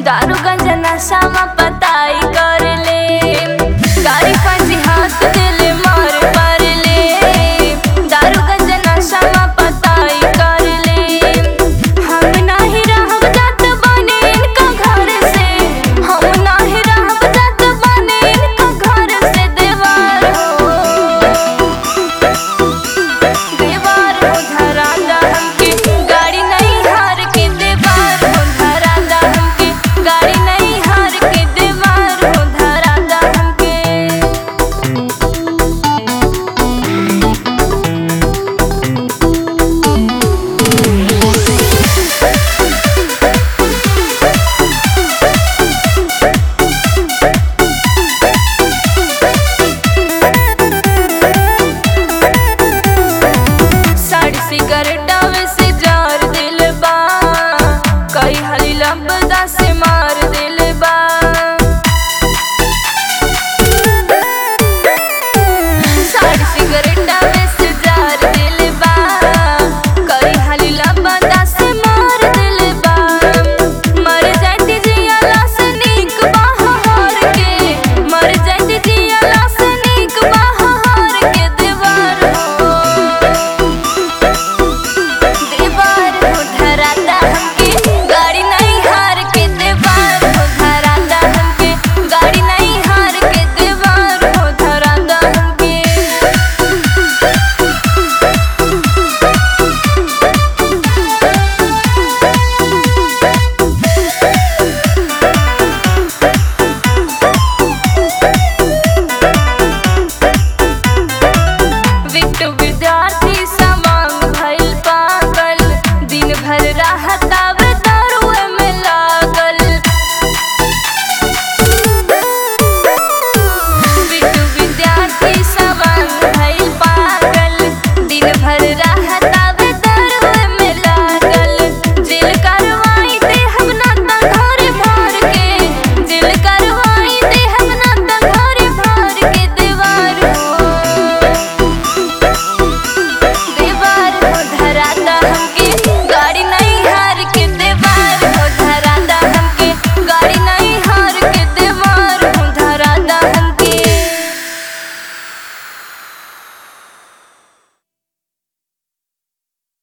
दारू गंजा नशा में पताई कर ले, गाड़ी पंजी हाथ दिले मार पर ले, दारू गंजा नशा में पताई कर ले। हम नाही रहब जात बने इनका घर से, हम नाही रहब जात बने इनका घर से। दीवार हो धरांदा हमके गाड़ी नहीं हार के, दीवार हो धरांदा हमके गाड़ी नहीं हार के, दीवार हो धरांदा हमके। साड़ी सिगरेटावे से जार दिल बा, कई हली लंबदा से मार दिल